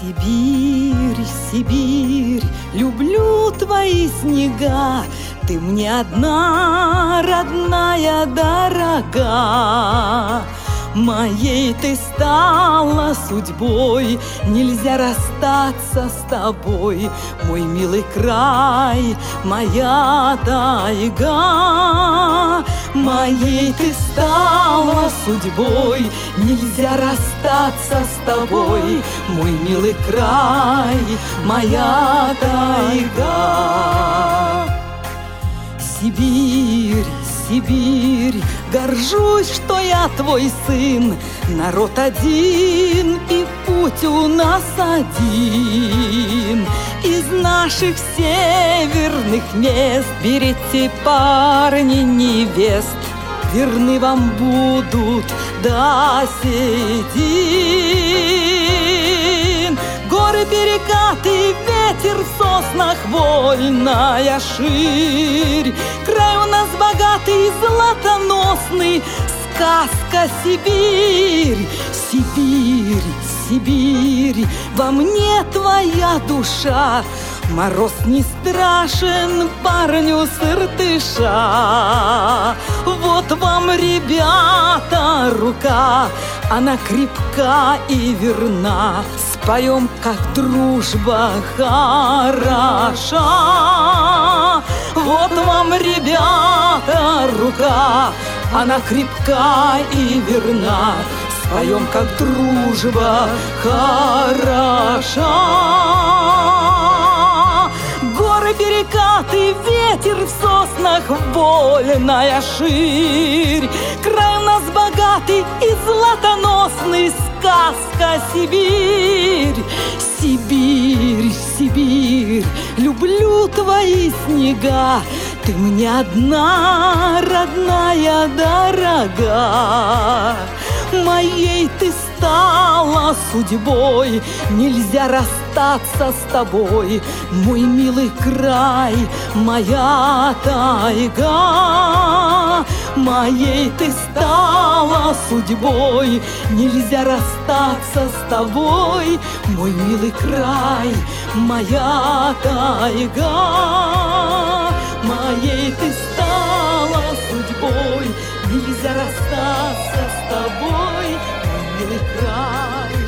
Сибирь, Сибирь, люблю твои снега, ты мне одна, родная, дорога. Моей ты стала судьбой, нельзя расстаться с тобой, мой милый край, моя тайга. Моей ты стала судьбой, нельзя расстаться с тобой, мой милый край, моя тайга. Сибирь, Сибирь, горжусь, что я твой сын. Народ один и путь у нас один. Из наших северных мест берите, парни, невест, верны вам будут до сей день. Горы, перекаты, ветер в соснах, вольная ширь. Край у нас богатый, златоносный, сказка Сибирь. Сибирь, Сибирь, во мне твоя душа. Мороз не страшен парню с Иртыша. Вот вам, ребята, рука, она крепка и верна. Споем, как дружба хороша. Вот вам, ребята, рука, она крепка и верна. Споем, как дружба хороша. Горы, перекаты, ветер в соснах, вольная ширь. Край у нас богатый и златоносный, сказка Сибирь. Сибирь, Сибирь, люблю твои снега, ты мне одна, родная, дорога. Моей ты стала судьбой, нельзя расстаться с тобой, мой милый край, моя тайга. Моей ты стала судьбой, нельзя расстаться с тобой, мой милый край, моя тайга. Моей ты стала судьбой, нельзя расстаться с тобой, мой милый край.